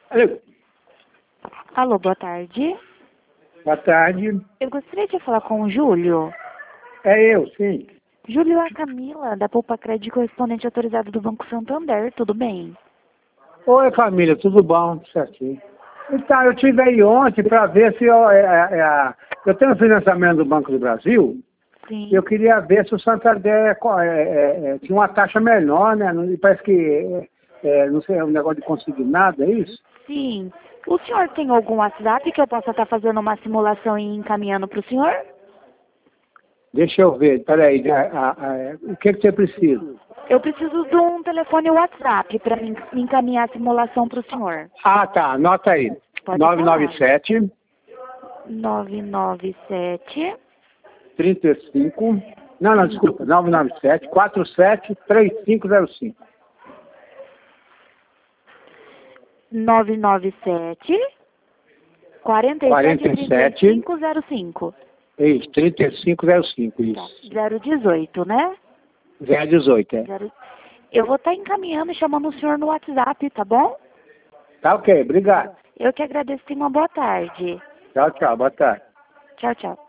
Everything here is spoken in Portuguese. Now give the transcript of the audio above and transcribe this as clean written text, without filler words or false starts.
Alô, Alô, boa tarde. boa tarde. Eu gostaria de falar com o Júlio. É eu, sim. Júlio, é a Camila, da Poupa Crédito, correspondente autorizado do Banco Santander, tudo bem? Oi, família, tudo bom? Certinho. Então, eu tive aí ontem para ver se eu tenho um financiamento do Banco do Brasil Sim. e eu queria ver se o Santander tinha uma taxa menor, né? Parece que, não sei, é um negócio de consignado, é isso? Sim. O senhor tem algum WhatsApp que eu possa estar fazendo uma simulação e encaminhando para o senhor? Deixa eu ver, peraí, o que você precisa? Eu preciso de um telefone WhatsApp para me encaminhar a simulação para o senhor. Ah, tá, anota aí. Pode 997 997 35. Não, desculpa, 997 47 3505. 997 47 47. 3505. Isso, 3505, Tá. isso. 018, né? 018, é. Eu vou estar encaminhando e chamando o senhor no WhatsApp, tá bom? Tá ok, obrigado. Eu que agradeço e uma boa tarde. Tchau, tchau, boa tarde. Tchau, tchau.